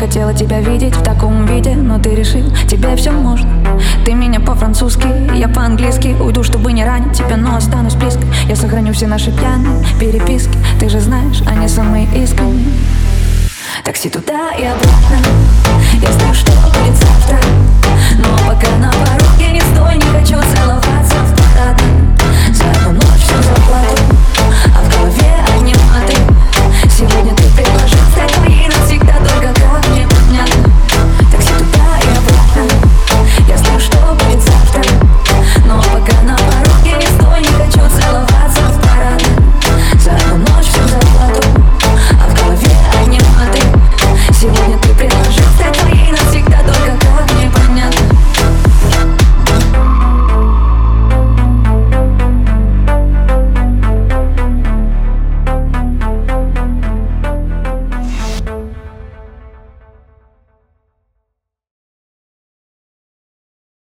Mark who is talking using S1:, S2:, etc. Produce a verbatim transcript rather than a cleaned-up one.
S1: хотела тебя видеть в таком виде, но ты решил, тебе все можно. Ты меня по-французски, я по-английски. Уйду, чтобы не ранить тебя, но останусь близко. Я сохраню все наши пьяные переписки. Ты же знаешь, они самые искренние. Такси туда и обратно.